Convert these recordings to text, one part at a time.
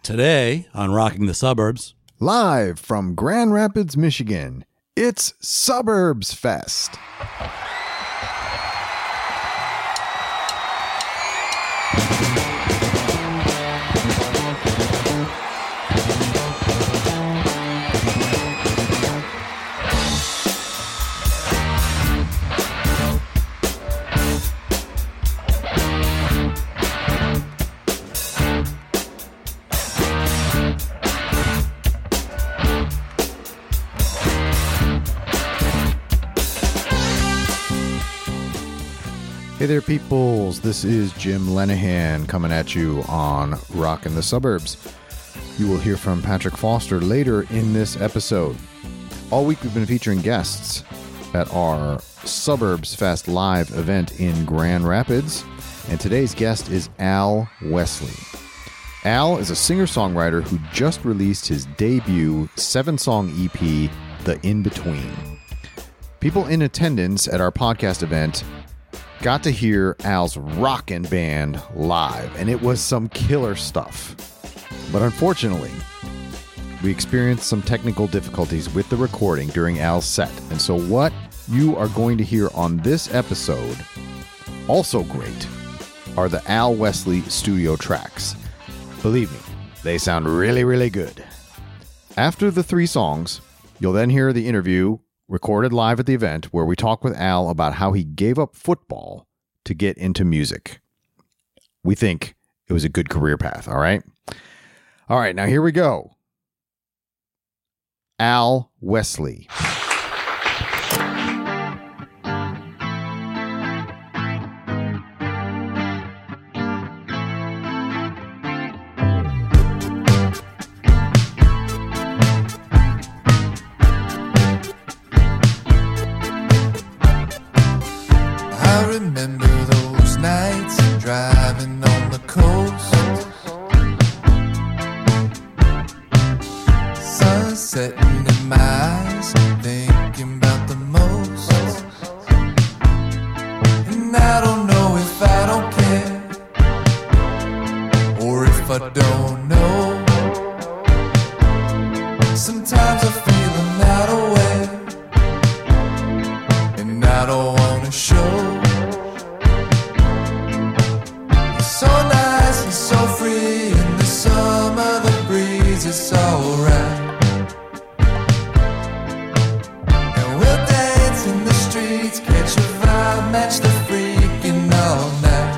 Today on Rocking the Suburbs, live from Grand Rapids, Michigan, it's Suburbs Fest. Hey there, peoples. This is Jim Lenahan coming at you on Rockin' the Suburbs. You will hear from Patrick Foster later in this episode. All week we've been featuring guests at our Suburbs Fest live event in Grand Rapids, and today's guest is Al Wesley. Al is a singer-songwriter who just released his debut 7-song EP, The In-Between. People in attendance at our podcast event got to hear Al's rockin' band live, and it was some killer stuff. But unfortunately, we experienced some technical difficulties with the recording during Al's set. And so what you are going to hear on this episode, also great, are the Al Wesley studio tracks. Believe me, they sound really, really good. After the 3 songs, you'll then hear the interview recorded live at the event where we talk with Al about how he gave up football to get into music. We think it was a good career path, all right? All right, now here we go. Al Wesley. Remember those nights driving on the coast, sun setting in my eyes, thinking about the most. And I don't know if I don't care, or if I don't know. Sometimes I feel I'm out of way, and I don't wanna show. So nice and so free in the summer, the breeze is alright. And we'll dance in the streets, catch a vibe, match the freaking all night.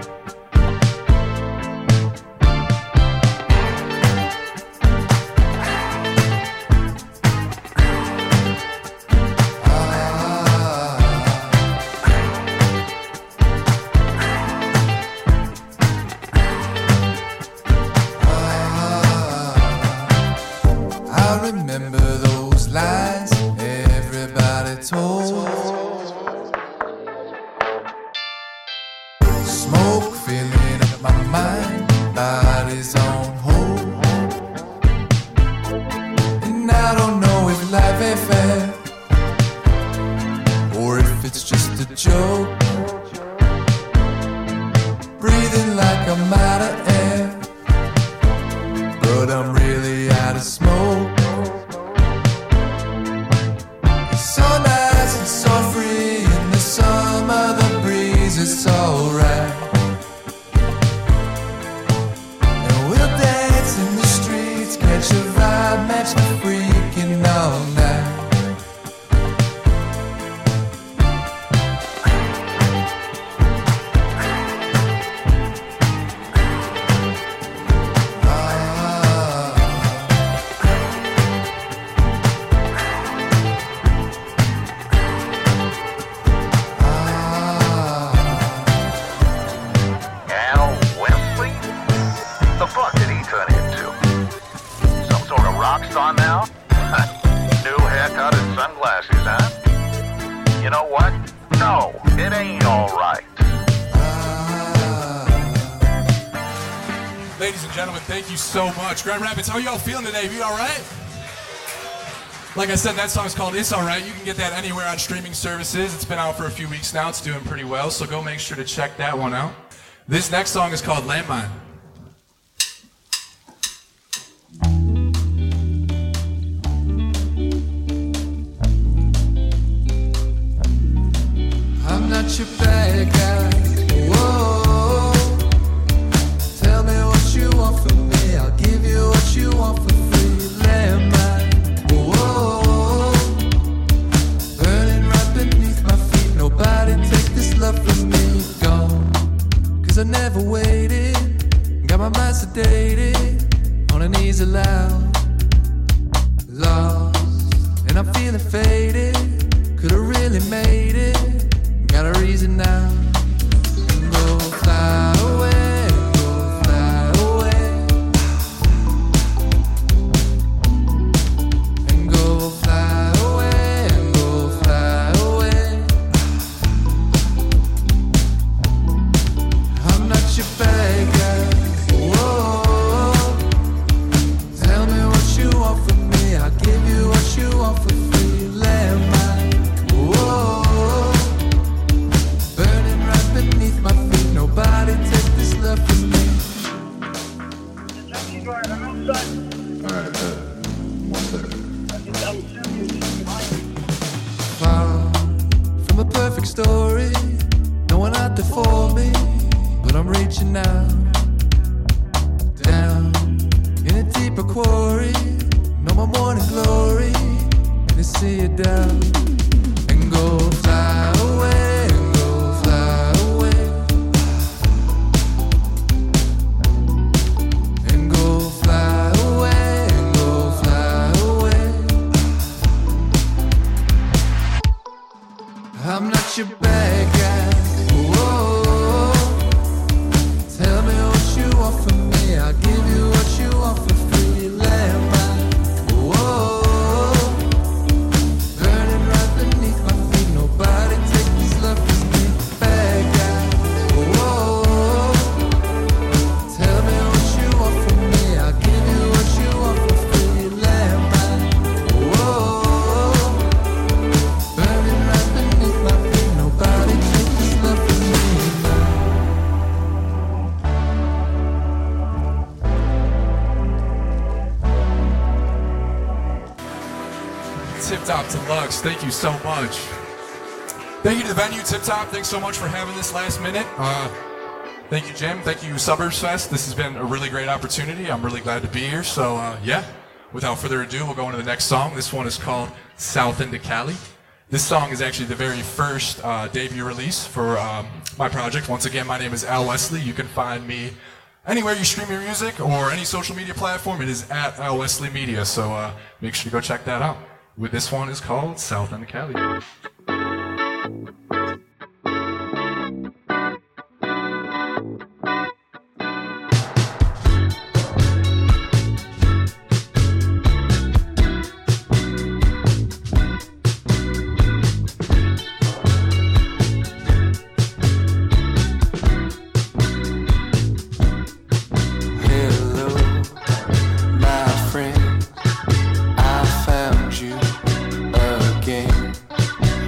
Remember those lies everybody told. Smoke filling up my mind, body's on hold. And I don't know if life ain't fair, or if it's just a joke. Breathing like I'm out of air, but I'm really out of smoke. So nice and so free in the summer, the breeze is alright. And we'll dance in the streets, catch a vibe, match the freaking all night. On now? New haircut and sunglasses, huh? You know what? No, it ain't all right. Ladies and gentlemen, thank you so much. Grand Rapids, how are y'all feeling today? You all right? Like I said, that song's called It's Alright. You can get that anywhere on streaming services. It's been out for a few weeks now. It's doing pretty well, so go make sure to check that one out. This next song is called Landmine. on her knees aloud. Lost, and I'm feeling faded. Could've really made it. Got a reason now. Go fly away, go fly away. And go fly away, and go fly away. I'm not your bad guy. Whoa. Tell me what you want from me. I'll give you what you want for free. Landmine. Whoa. Burning right beneath my feet. Nobody take this love from me. Alright, 1 second. Far from a perfect story, no one out there for me, but I'm reaching out, down in a deeper quarry. No more morning glory, and to see it down and go fly away, and go fly away, and go fly away, and go fly away. I'm not your bad guy. Whoa. Tell me what you want from me. I'll give you what you want for free. Landmine. Whoa. Burning right beneath my feet. Nobody take this love from me. Bad guy. Whoa. Tell me what you want from me. I'll give you what you want for free. Landmine. Whoa. Burning right beneath my feet. Nobody take this love from me. Tip Top Deluxe, thank you so much. Thank you to the venue, Tip Top. Thanks so much for having this last minute. Thank you, Jim. Thank you, Suburbs Fest. This has been a really great opportunity. I'm really glad to be here. So, yeah, without further ado, we'll go into the next song. This one is called South into Cali. This song is actually the very first debut release for my project. Once again, my name is Al Wesley. You can find me anywhere you stream your music or any social media platform. It is at Al Wesley Media. So make sure to go check that out. With this one is called South into Cali. Hello, my friend. I found you again.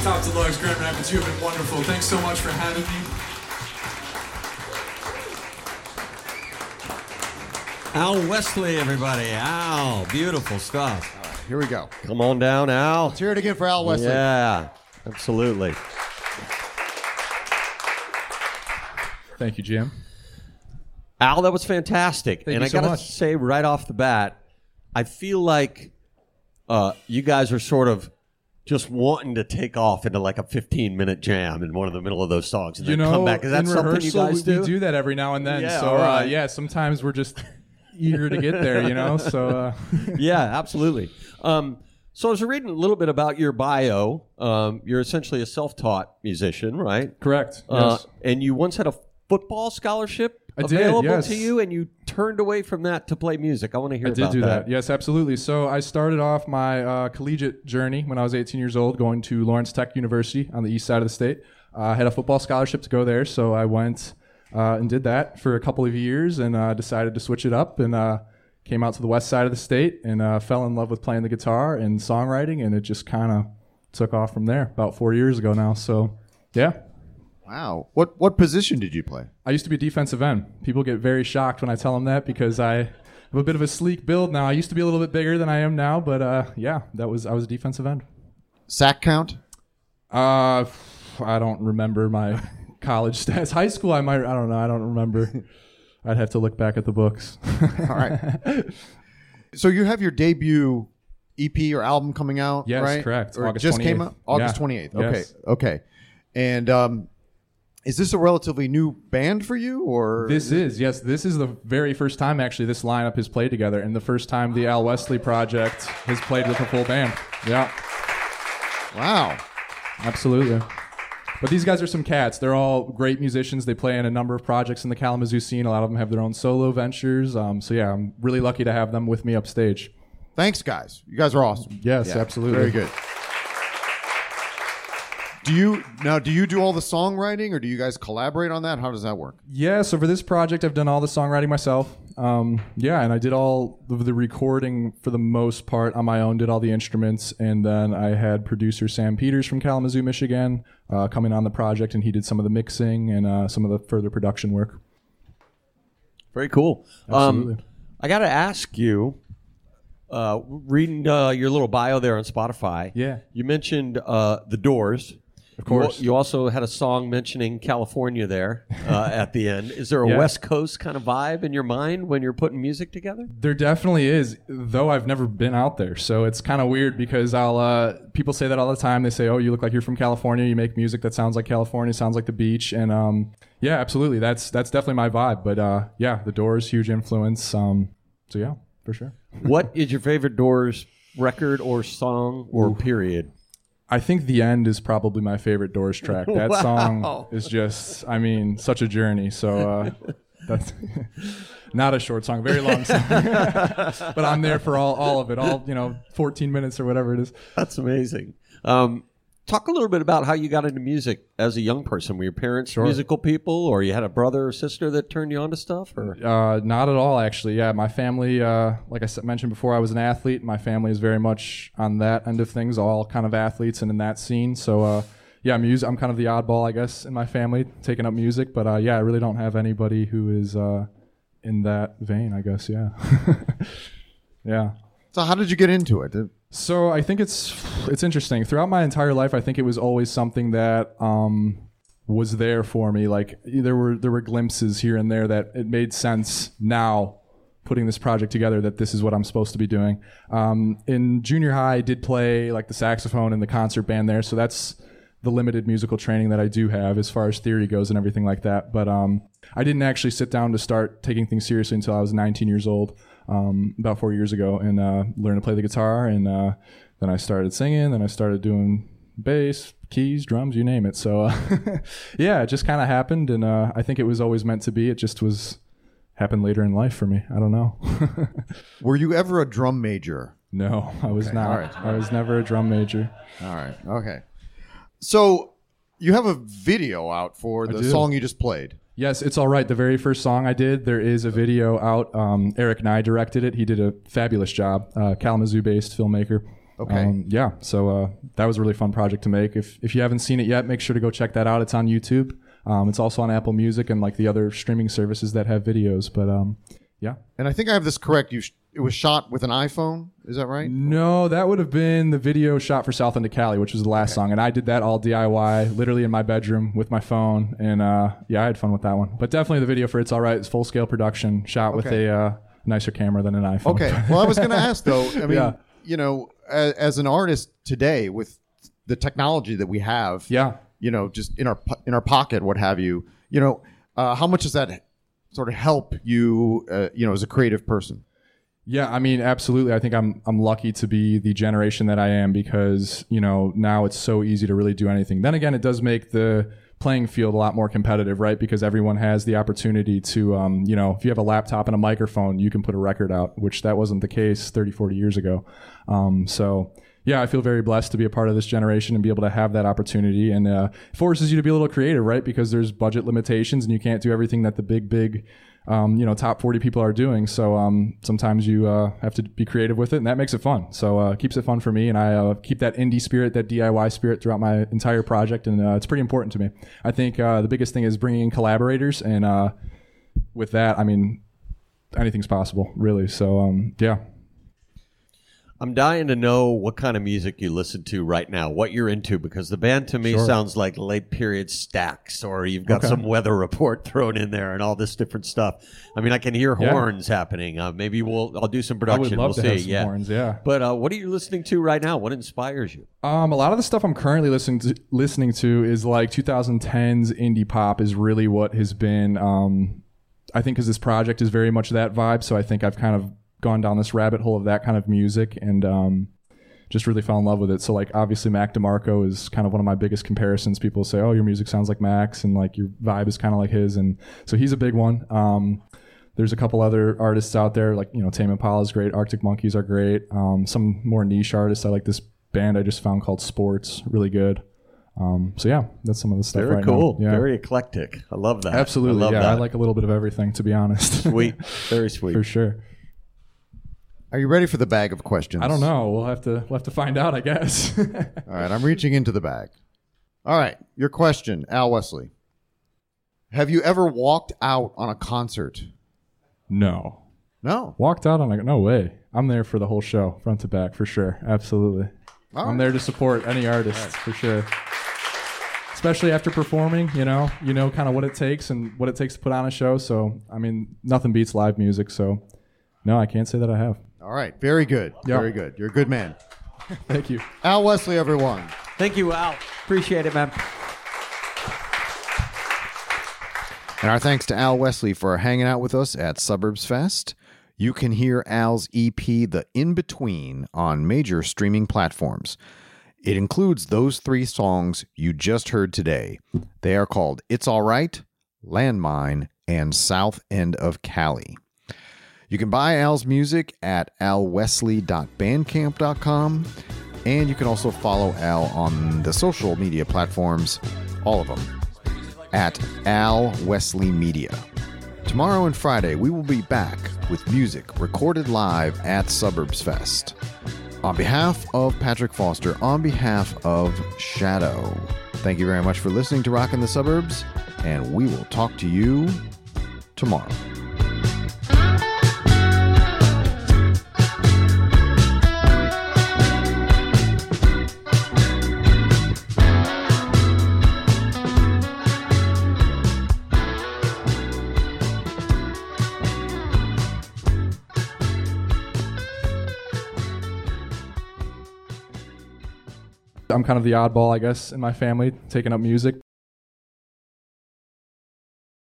Top Deluxe, Grand Rapids, you have been wonderful. Thanks so much for having me. Al Wesley, everybody. Al, beautiful stuff. Here we go. Come on down, Al. Let's hear it again for Al Wesley. Yeah, absolutely. Thank you, Jim. Al, that was fantastic. Thank and you I so gotta much. say right off the bat, I feel like you guys are sort of just wanting to take off into like a 15-minute jam in one of the middle of those songs and You then know, come back. Is that in something rehearsal, you guys do? we do that every now and then. Yeah, So, all right. yeah, sometimes we're just eager to get there, you know? So, Yeah, absolutely. So I was reading a little bit about your bio. You're essentially a self-taught musician, right? correct. Yes. And you once had a football scholarship I did, available yes. to you, and you turned away from that to play music. I want to hear I about did do that. Yes, absolutely. So I started off my collegiate journey when I was 18 years old, going to Lawrence Tech University on the east side of the state. I had a football scholarship to go there, so I went and did that for a couple of years and decided to switch it up and came out to the west side of the state and fell in love with playing the guitar and songwriting, and it just kind of took off from there about 4 years ago now. So, yeah. Wow. What position did you play? I used to be a defensive end. People get very shocked when I tell them that because I have a bit of a sleek build now. I used to be a little bit bigger than I am now, but yeah, I was a defensive end. Sack count? I don't remember my college stats. High school, I don't know. I don't remember. I'd have to look back at the books. All right. So you have your debut EP or album coming out, Yes, right? correct. Or it August just 28th. came out? August Yeah. 28th. Yes. Okay. And is this a relatively new band for you, or This is the very first time actually this lineup has played together, and the first time the Al Wesley Project has played with a full band. Yeah, Wow. absolutely. But these guys are some cats. They're all great musicians. They play in a number of projects in the Kalamazoo scene. A lot of them have their own solo ventures. So yeah, I'm really lucky to have them with me upstage. Thanks, guys. You guys are awesome. Yes, Yeah, absolutely. Very good. Do you do all the songwriting, or do you guys collaborate on that? How does that work? Yeah, so for this project, I've done all the songwriting myself. Yeah, and I did all of the recording for the most part on my own, did all the instruments, and then I had producer Sam Peters from Kalamazoo, Michigan, coming on the project, and he did some of the mixing and some of the further production work. Very cool. Absolutely. I got to ask you, reading your little bio there on Spotify, Yeah. you mentioned The Doors. Of course. You also had a song mentioning California there at the end. Is there a Yeah. West Coast kind of vibe in your mind when you're putting music together? There definitely is, though I've never been out there. So it's kind of weird because people say that all the time. They say, oh, you look like you're from California. You make music that sounds like California, sounds like the beach. And yeah, absolutely. That's definitely my vibe. But yeah, The Doors, huge influence. So yeah, for sure. What is your favorite Doors record or song or period? I think The End is probably my favorite Doors track. That Wow. song is just, such a journey. So that's not a short song, very long song. But I'm there for all of it, 14 minutes or whatever it is. That's amazing. Talk a little bit about how you got into music as a young person. Were your parents musical people, or you had a brother or sister that turned you on to stuff? Or Not at all, actually. Yeah, my family, like I mentioned before, I was an athlete. My family is very much on that end of things, all kind of athletes and in that scene. So, yeah, I'm kind of the oddball, I guess, in my family, taking up music. But, yeah, I really don't have anybody who is in that vein, I guess, yeah. Yeah. So how did you get into it? So I think it's interesting. Throughout my entire life, I think it was always something that was there for me. Like there were glimpses here and there that it made sense now, putting this project together, that this is what I'm supposed to be doing. In junior high, I did play like the saxophone in the concert band there, so that's the limited musical training that I do have as far as theory goes and everything like that. But I didn't actually sit down to start taking things seriously until I was 19 years old. About 4 years ago, and learned to play the guitar, and then I started singing, then I started doing bass, keys, drums, you name it. So yeah, it just kind of happened, and I think it was always meant to be. It just happened later in life for me. I don't know. Were you ever a drum major? No, I was not. all right. I was never a drum major. All right. Okay. So you have a video out for the do. song you just played. Yes, It's All Right. The very first song I did, there is a video out. Eric Nye directed it. He did a fabulous job. Kalamazoo-based filmmaker. Okay. Yeah. So that was a really fun project to make. If you haven't seen it yet, make sure to go check that out. It's on YouTube. It's also on Apple Music and like the other streaming services that have videos. But yeah. And I think I have this correct. It was shot with an iPhone. Is that right? No, that would have been the video shot for South End of Cali, which was the last song. And I did that all DIY, literally in my bedroom with my phone. And yeah, I had fun with that one. But definitely the video for It's All Right is full scale production, shot with a nicer camera than an iPhone. Okay. Well, I was going to ask though. I mean, Yeah. you know, as an artist today with the technology that we have, Yeah. you know, just in our pocket, what have you, you know, how much does that sort of help you, you know, as a creative person? Yeah, I mean, absolutely. I think I'm lucky to be the generation that I am because, you know, now it's so easy to really do anything. Then again, it does make the playing field a lot more competitive, right? Because everyone has the opportunity to, you know, if you have a laptop and a microphone, you can put a record out, which that wasn't the case 30, 40 years ago. So yeah, I feel very blessed to be a part of this generation and be able to have that opportunity, and it forces you to be a little creative, right? Because there's budget limitations and you can't do everything that the big, you know, top 40 people are doing. So sometimes you have to be creative with it, and that makes it fun. So it keeps it fun for me, and I keep that indie spirit, that DIY spirit throughout my entire project, and it's pretty important to me. I think the biggest thing is bringing in collaborators, and with that, I mean, anything's possible, really. So yeah. I'm dying to know what kind of music you listen to right now, what you're into, because the band to me sounds like late period Stax, or you've got some weather report thrown in there and all this different stuff. I mean, I can hear horns happening. Maybe I'll do some production. I would love to see. have some horns, yeah. But what are you listening to right now? What inspires you? A lot of the stuff I'm currently listening to is like 2010s indie pop is really what has been, I think because this project is very much that vibe. So I think I've kind of gone down this rabbit hole of that kind of music and just really fell in love with it. So like obviously Mac DeMarco is kind of one of my biggest comparisons. People say, oh, your music sounds like Mac's, and like your vibe is kind of like his. And so he's a big one. There's a couple other artists out there, like, you know, Tame Impala is great. Arctic Monkeys are great. Some more niche artists. I like this band I just found called Sports, really good. So yeah, that's some of the stuff Very right cool. now. Yeah. Very eclectic. I love that. Absolutely. I love yeah, that. I like a little bit of everything, to be honest. Sweet. Very sweet. For sure. Are you ready for the bag of questions? I don't know. We'll have to find out, I guess. All right, I'm reaching into the bag. All right, your question, Al Wesley. Have you ever walked out on a concert? No. No. Walked out on a no way. I'm there for the whole show, front to back, for sure. Absolutely. All I'm right. there to support any artist, for sure. Especially after performing, you know kind of what it takes and what it takes to put on a show. So, I mean, nothing beats live music. So, no, I can't say that I have. All right, very good. Yeah. Very good. You're a good man. Thank you. Al Wesley, everyone. Thank you, Al. Appreciate it, man. And our thanks to Al Wesley for hanging out with us at Suburbs Fest. You can hear Al's EP, The In Between, on major streaming platforms. It includes those 3 songs you just heard today. They are called It's All Right, Landmine, and South End of Cali. You can buy Al's music at alwesley.bandcamp.com, and you can also follow Al on the social media platforms, all of them, at Al Wesley Media. Tomorrow and Friday, we will be back with music recorded live at Suburbs Fest. On behalf of Patrick Foster, on behalf of Shadow, thank you very much for listening to Rockin' the Suburbs, and we will talk to you tomorrow. I'm kind of the oddball, I guess, in my family, taking up music.